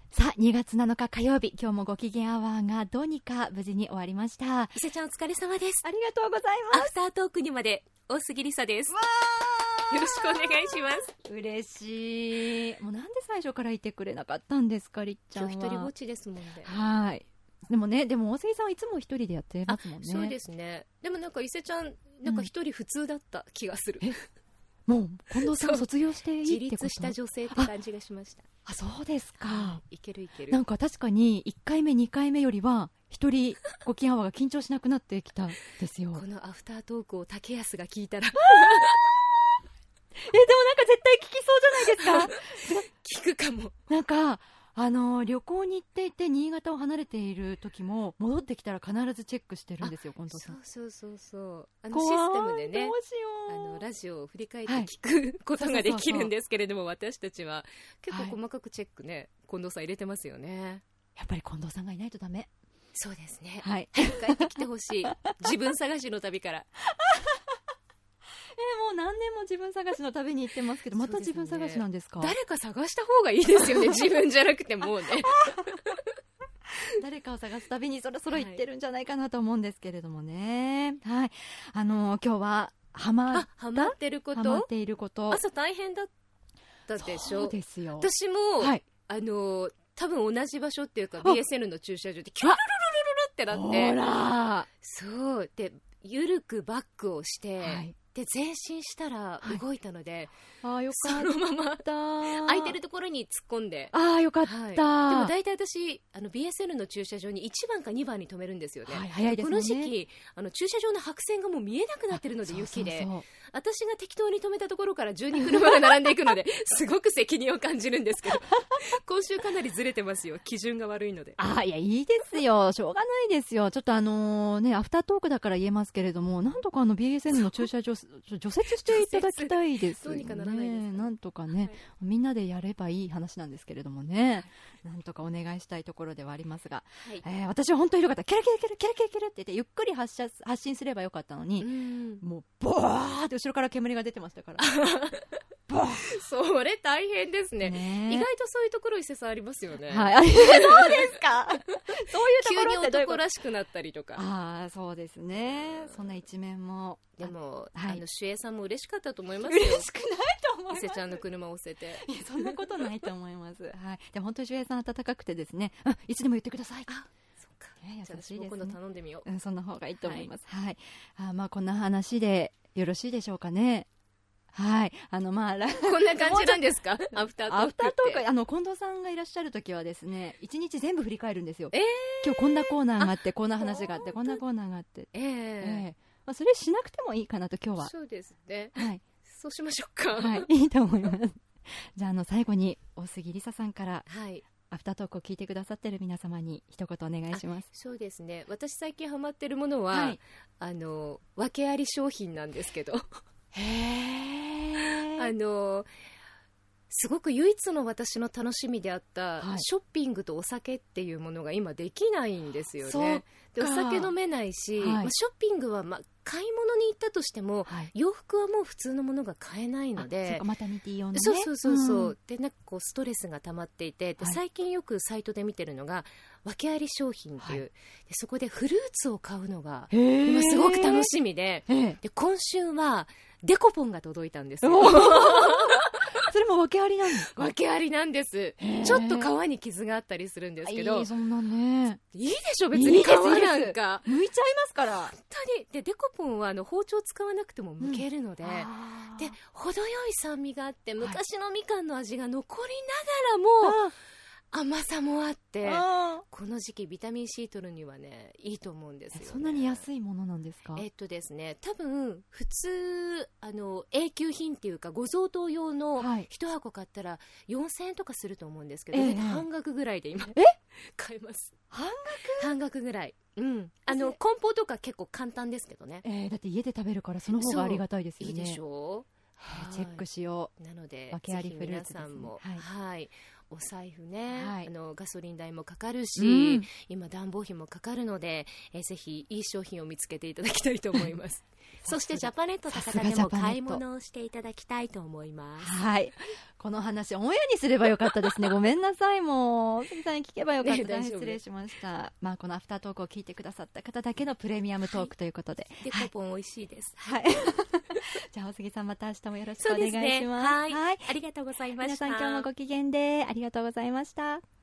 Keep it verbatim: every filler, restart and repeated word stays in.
さあにがつなのか火曜日、今日もご機嫌アワーがどうにか無事に終わりました。 伊勢ちゃんお疲れ様です。 ありがとうございます。 アフタートークにまで大杉りさです。 わー、 よろしくお願いします。 嬉しい。もうなんで最初からいてくれなかったんですか、りっちゃんは。 今日一人ぼっちですもんね。 はい。でもね、でも大杉さんはいつも一人でやってますもんね。 そうですね。でもなんか伊勢ちゃんなんか一人普通だった気がする、 うん、もう近藤さん卒業していいってこと？ 自立した女性って感じがしました。 あ、そうですか、 はい、いけるいける。 なんか確かにいっかいめにかいめよりは一人ご機嫌アワーが緊張しなくなってきたんですよ。 このアフタートークを竹安が聞いたらえ、でもなんか絶対聞きそうじゃないですか聞くかも。 なんかあの旅行に行っていて新潟を離れている時も戻ってきたら必ずチェックしてるんですよ、近藤さん。 そうそうそうそう、あのシステムでね、あのラジオを振り返って聞く、はい、ことができるんですけれども、私たちは結構細かくチェックね、はい、近藤さん入れてますよね。 やっぱり近藤さんがいないとダメ。 そうですね、 はい、 帰ってきてほしい自分探しの旅からえー、もう何年も自分探しの旅に行ってますけど、また自分探しなんですか？ 誰か探した方がいいですよね自分じゃなくてもうね誰かを探す旅にそろそろ行ってるんじゃないかなと思うんですけれどもね。はい、あのー、今日はハマったハマってることハマっていること。 朝大変だったでしょ。 そうですよ。 私も、はい、あのー、多分同じ場所っていうか ビーエスエヌ の駐車場でキュルルルルルルってなって、 ほらそうでゆるくバックをして、はい、で前進したら動いたので、 はい、あよかった。 そのまま空いてるところに突っ込んで、 ああよかった、はい、でも大体私あの ビーエスエヌ の駐車場にいちばんかにばんに止めるんですよね、 はい、早いですね。 この時期あの駐車場の白線がもう見えなくなってるので、雪で、そうそうそう、私が適当に止めたところからじゅうに車が並んでいくのですごく責任を感じるんですけど今週かなりずれてますよ、基準が悪いので。 あ、いやいいですよ、しょうがないですよ。ちょっとあのー、ねアフタートークだから言えますけれども、なんとかあの ビーエスエヌ の駐車場除雪していただきたいですよね。 どうにかならないですかね。 なんとかね、はい、みんなでやればいい話なんですけれどもね、はい、なんとかお願いしたいところではありますが、はい、えー、私は本当によかった。キャラキャラキャラキャラキャラキャラって言ってゆっくり発射発信すればよかったのに、うん、もうボーって後ろから煙が出てましたからそれ大変です ね, ね。意外とそういうところ伊勢さんありますよね。 はい、そうですかそういうところって急に男らしくなったりとか。 あ、そうですね、そんな一面も。 でも、 はい、 あの守衛さんも嬉しかったと思いますよ。 嬉しくないと思います。 伊勢ちゃんの車を押せて。 いやそんなことないと思います、はい、でも本当に守衛さん温かくてですね、うん、いつでも言ってください。 あ、そうか、 ね、優しいですね。 今度頼んでみよう、 うん、そんな方がいいと思います、はいはい、あ、まあ、こんな話でよろしいでしょうかね。はい、あのまあこんな感じなんですかアフタートークって。アフタートーク、 あの近藤さんがいらっしゃるときはですね、一日全部振り返るんですよ、 えー、 今日こんなコーナーがあってこんな話があってこんなコーナーがあって、 えーえーまあ、それしなくてもいいかなと今日は。 そうですね、 はい、 そうしましょうか。 はい、いいと思いますじゃあ、あの最後に大杉りささんから、 はい、 アフタートークを聞いてくださっている皆様に一言お願いします。 そうですね、私最近ハマってるものは、はい、あの訳あり商品なんですけどへー、 あのすごく唯一の私の楽しみであった、はい、ショッピングとお酒っていうものが今できないんですよね。でお酒飲めないし、はい、まあ、ショッピングは、まあ、買い物に行ったとしても、はい、洋服はもう普通のものが買えないので、 そうか、マタニティ用のね、 そうそうそうそう、うん、でなんかこうストレスが溜まっていて、で最近よくサイトで見てるのが訳あり商品っていう、はい、でそこでフルーツを買うのが今すごく楽しみで、で今週はデコポンが届いたんですよそれも訳ありなんですか？ 訳ありなんです。ちょっと皮に傷があったりするんですけど、 いい、そんなね、 いいでしょ別に皮なんか剥いちゃいますから。 本当に。でデコポンはあの包丁使わなくても剥けるので、うん、で程よい酸味があって昔のみかんの味が残りながらも、はい、甘さもあって、この時期ビタミン C 取るにはねいいと思うんですよね。 そんなに安いものなんですか？ えっとですね、多分普通あの永久品っていうかご贈答用の一箱買ったらよんせんえんとかすると思うんですけど、えー、半額ぐらいで今え買えます。 半額？ 半額ぐらい、うん、あの梱包とか結構簡単ですけどね、 えー、だって家で食べるからその方がありがたいですよね。 いいでしょう、チェックしよう。 なので訳ありフルーツですね、 ぜひ皆さんも、 はいはい、お財布ね、はい、あのガソリン代もかかるし、うん、今暖房費もかかるので、えぜひいい商品を見つけていただきたいと思いますそしてジャパネットの方でも買い物をしていただきたいと思います。 はい、この話オンエアにすればよかったですね。ごめんなさい、もう杉さんに聞けばよかった、ね、大変失礼しました。まあ、このアフタートークを聞いてくださった方だけのプレミアムトークということで、 デコポン美味しいです。 はい、じゃあ大杉さん、また明日もよろしくお願いします。 そうですね、はい、はい、ありがとうございました。 皆さん今日もご機嫌でありがとうございました。